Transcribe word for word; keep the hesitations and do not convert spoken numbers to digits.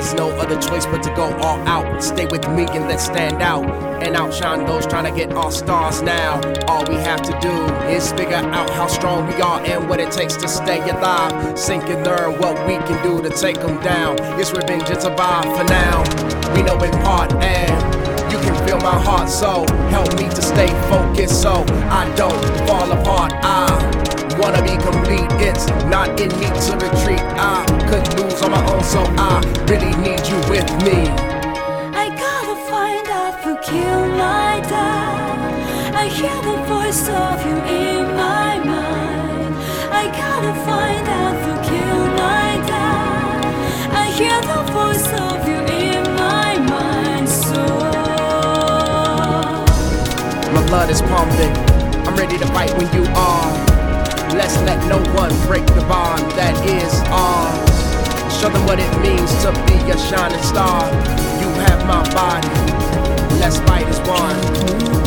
There's no other choice but to go all out. Stay with me and let's stand out and outshine those trying to get our stars now. All we have to do is figure out how strong we are and what it takes to stay alive. Sink and learn what we can do to take them down. It's revenge and survive for now. We know in part and you can feel my heart, so help me to stay focused so I don't fall apart. I wanna be complete, it's not in me to retreat. I could lose on my own, so I really need you with me. I gotta find out who killed my dad. I hear the voice of you in my mind. I gotta find out who killed my dad. I hear the voice of you in my mind. So my blood is pumping, I'm ready to fight when you are. Let's let no one break the bond that is ours. Show them what it means to be a shining star. You have my body, let's fight as one.